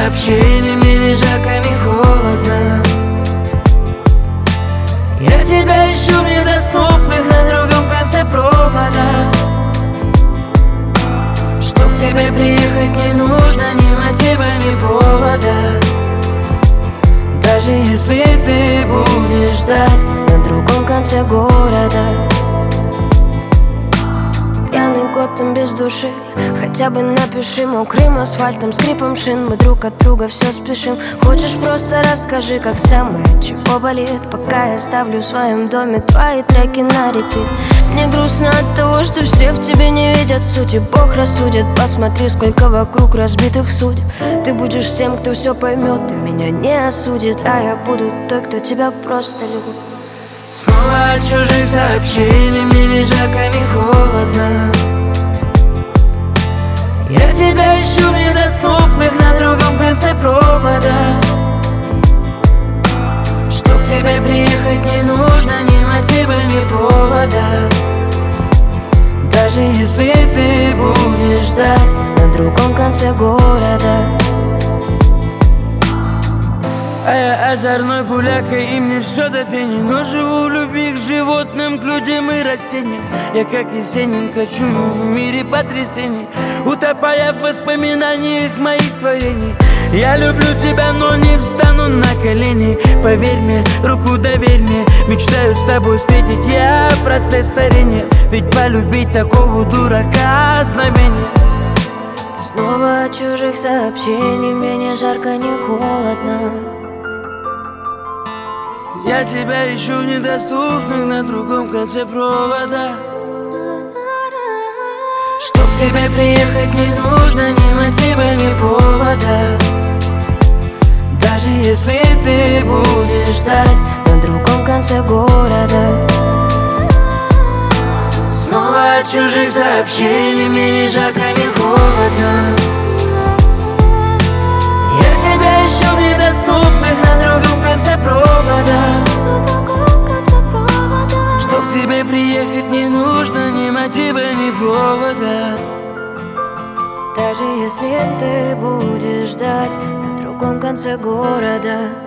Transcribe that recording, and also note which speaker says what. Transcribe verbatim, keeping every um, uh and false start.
Speaker 1: сообщений, мне ни жарко, ни холодно. Я тебя ищу в недоступных на другом конце провода. Чтоб к тебе приехать не нужно ни мотива, ни повода. Даже если ты будешь ждать на другом конце города. Пьяный год там без души, хотя бы напиши. Мокрым асфальтом, скрипом шин, мы друг от друга все спешим. Хочешь, просто расскажи, как самое, чего болит, пока я ставлю в своем доме твои треки на репит. Мне грустно от того, что все в тебе не видят сути. Бог рассудит, посмотри, сколько вокруг разбитых судеб. Ты будешь тем, кто все поймет, и меня не осудит, а я буду той, кто тебя просто любит. Снова от чужих сообщений, мне ни жарко, ни холодно. Я тебя ищу в недоступных на другом конце провода. Чтоб к тебе приехать не нужно ни мотива, ни повода. Даже если ты будешь ждать на другом конце города.
Speaker 2: А я озорной гуляка, и мне все до фени. Но живу в любви к животным, к людям и растениям. Я как Есенин кочую в мире потрясений, утопая в воспоминаниях моих творений. Я люблю тебя, но не встану на колени. Поверь мне, руку доверь мне, мечтаю с тобой встретить я процесс старения. Ведь полюбить такого дурака знамение.
Speaker 1: Снова от чужих сообщений, мне ни жарко, ни холодно.
Speaker 2: Я тебя ищу в недоступных на другом конце провода.
Speaker 1: Чтоб к тебе приехать не нужно ни мотива, ни повода. Даже если ты будешь ждать на другом конце города. Снова от чужих сообщений, мне ни жарко, ни холодно. Я тебя ищу в недоступных на другом конце провода.
Speaker 2: Чтоб к тебе приехать не нужно ни мотива, ни повода.
Speaker 1: Даже если ты будешь ждать на другом конце города.